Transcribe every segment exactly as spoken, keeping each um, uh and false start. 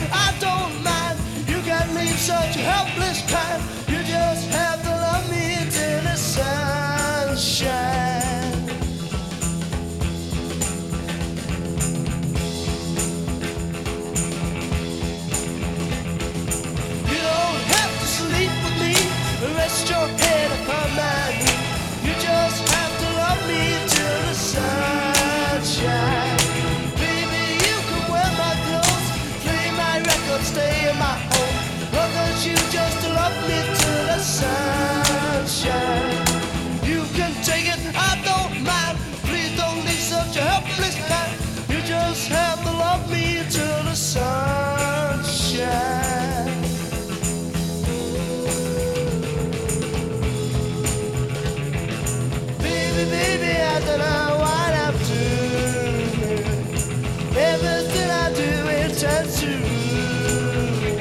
I don't mind. You can leave such a helpless kind. You just have to love me till the sun shines. You don't have to sleep with me, rest your head upon my knee. You just have to love me till the sun shines. Baby, you can wear my clothes, play my records, stay in my home. Long as you just love me till the sun shines. You can take it, I don't mind. Please don't leave such a helpless kind. You just have to love me till the sun shines. Baby, baby, I don't know what I'm doing. Everything I do, it turns to ruin.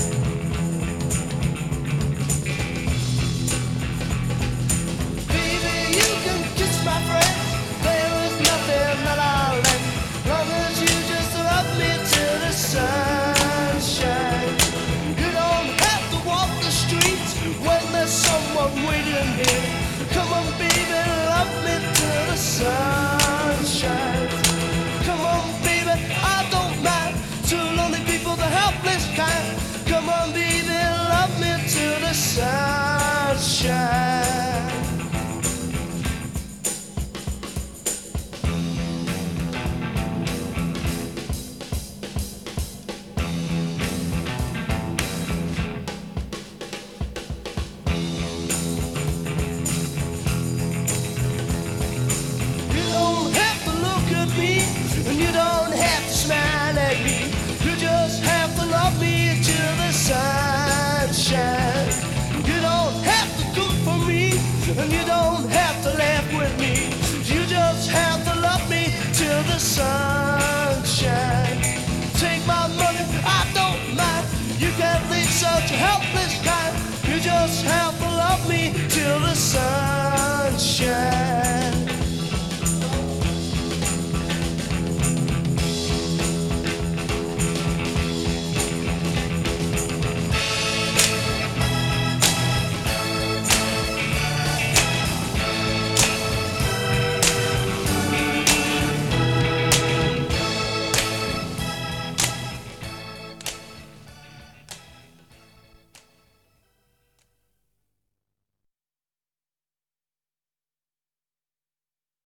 Baby, you can kiss my friend. There is nothing that I'll let. Long as you just love me till the sun shines. You don't have to walk the streets when there's someone waiting here. Come on, baby, love me till the sun shines. Come on, baby, I don't mind. Two lonely people, the helpless kind. Come on, baby, love me till the sun shines. You don't have to look at me, and you don't have to smile at me. You just have to love me till the sun shines. You don't have to cook for me, and you don't have to laugh with me. You just have to love me till the sun shines. Take my money, I don't mind. You can't leave such a helpless kind. You just have to love me till the sun shines.